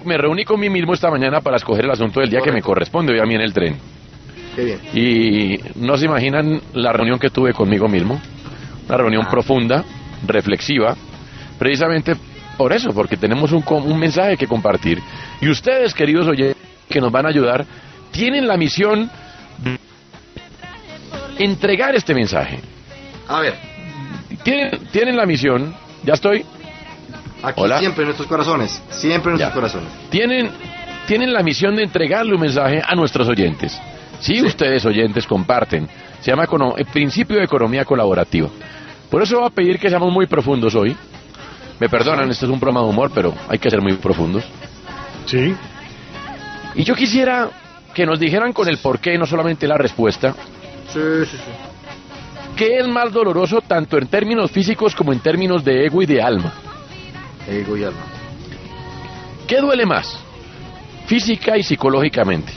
me reuní con mí mismo esta mañana para escoger el asunto del día que me corresponde hoy a mí en el tren. Qué bien. Y no se imaginan la reunión que tuve conmigo mismo. Una reunión profunda, reflexiva, precisamente por eso, porque tenemos un mensaje que compartir. Y ustedes, queridos oyentes, que nos van a ayudar, tienen la misión de entregar este mensaje. A ver, Tienen la misión, ya estoy. aquí Hola. siempre en nuestros corazones, siempre en nuestros Ya. corazones. Tienen la misión de entregarle un mensaje a nuestros oyentes. Si ustedes, oyentes, comparten, se llama el principio de economía colaborativa. Por eso voy a pedir que seamos muy profundos hoy. Me perdonan, este es un programa de humor, pero hay que ser muy profundos. Sí. Y yo quisiera que nos dijeran con el porqué, no solamente la respuesta, Sí, sí, sí. qué es más doloroso tanto en términos físicos como en términos de ego y de alma. Ego y alma. ¿Qué duele más? Física y psicológicamente.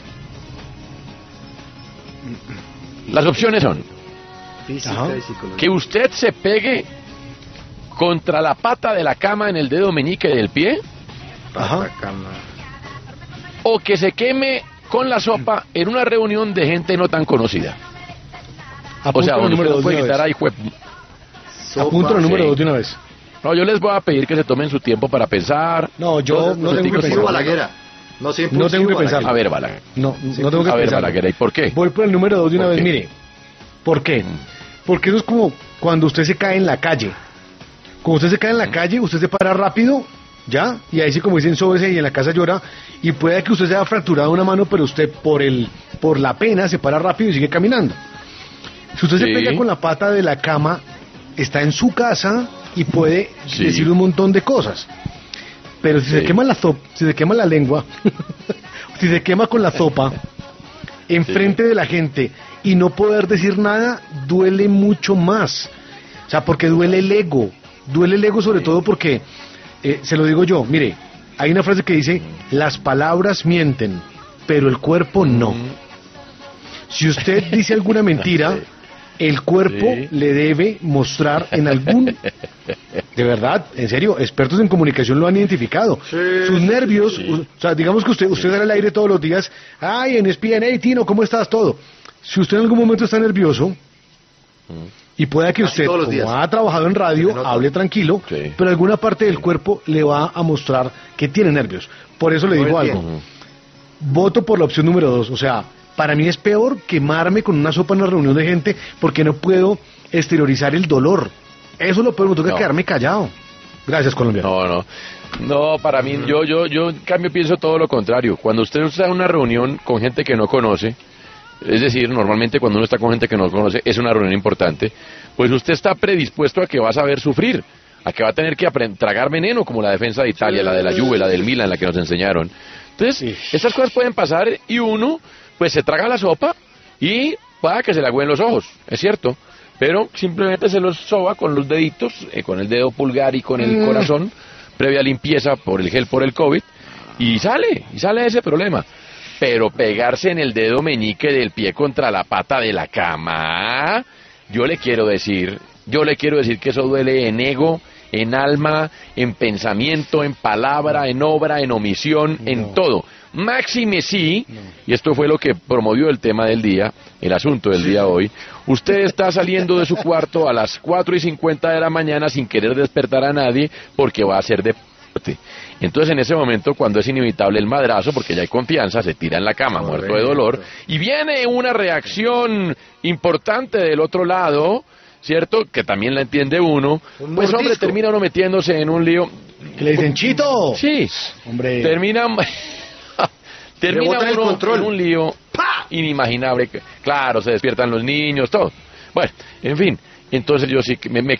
Las opciones son Física Ajá. y psicología. que usted se pegue contra la pata de la cama en el dedo meñique del pie, Ajá. Cama. o que se queme con la sopa en una reunión de gente no tan conocida. O sea, Apunta el donde número usted no 2 de puede una gritar vez. ahí, Apunta el número sí. 2 de una vez. No, yo les voy a pedir que se tomen su tiempo para pensar. No, yo no tengo que Impulsivo, pensar. Impulsivo Balaguera. No sé, No tengo que pensar. A ver, Balaguer. No, no tengo que A ver, pensar. Balaguer, ¿y por qué? Voy por el número 2 de una ¿Por vez, qué? mire. ¿Por qué? Porque eso es como cuando usted se cae en la calle. Cuando usted se cae en la calle, usted se para rápido, ¿ya? Y ahí sí, como dicen, sóbese y en la casa llora. Y puede que usted se haya fracturado una mano, pero usted por la pena se para rápido y sigue caminando. Si usted se Sí. pega con la pata de la cama, está en su casa y puede Sí. decir un montón de cosas. Pero si se Sí. quema si se quema la lengua, si se quema con la sopa, enfrente de la gente y no poder decir nada, duele mucho más. O sea, porque duele el ego sobre todo porque, se lo digo yo, mire, hay una frase que dice, las palabras mienten, pero el cuerpo no. Si usted dice alguna mentira, Sí. el cuerpo Sí. le debe mostrar en algún... De verdad, en serio, expertos en comunicación lo han identificado. Sus nervios, o sea, digamos que usted sale al aire todos los días, ay, en ESPN, hey, Tino, ¿cómo estás? Todo. Si usted en algún momento está nervioso, y pueda que Casi usted, todos los como días. ha trabajado en radio, Se nota. hable tranquilo, Sí. pero alguna parte del cuerpo le va a mostrar que tiene nervios. Por eso le Muy digo bien. algo. Voto por la opción número 2. O sea, para mí es peor quemarme con una sopa en una reunión de gente porque no puedo exteriorizar el dolor. Eso es lo peor, me toca No. quedarme callado. Gracias, Colombia. No, para mí, yo en cambio pienso todo lo contrario. Cuando usted está en una reunión con gente que no conoce, es decir, normalmente cuando uno está con gente que no conoce, es una reunión importante, pues usted está predispuesto a que va a saber sufrir, a que va a tener que tragar veneno, como la defensa de Italia, la de la Juve, la del Milan, la que nos enseñaron. Entonces, estas cosas pueden pasar y uno, pues se traga la sopa y pueda que se le agüen los ojos, es cierto, pero simplemente se los soba con los deditos, con el dedo pulgar y con el corazón, previa limpieza por el gel por el COVID, y sale ese problema. Pero pegarse en el dedo meñique del pie contra la pata de la cama, yo le quiero decir que eso duele en ego, en alma, en pensamiento, en palabra, en obra, en omisión, en todo. Máxime sí, y esto fue lo que promovió el tema del día, el asunto del día hoy, usted está saliendo de su cuarto a las 4:50 de la mañana sin querer despertar a nadie porque va a hacer deporte. Entonces en ese momento, cuando es inevitable el madrazo, porque ya hay confianza, se tira en la cama muerto de dolor, y viene una reacción importante del otro lado, ¿cierto? Que también la entiende uno, pues hombre, termina uno metiéndose en un lío. Que le dicen, ¡Chito! Sí, Hombre. termina botan el uno control. en un lío inimaginable. Claro, se despiertan los niños, todo. Bueno, en fin, entonces yo sí que me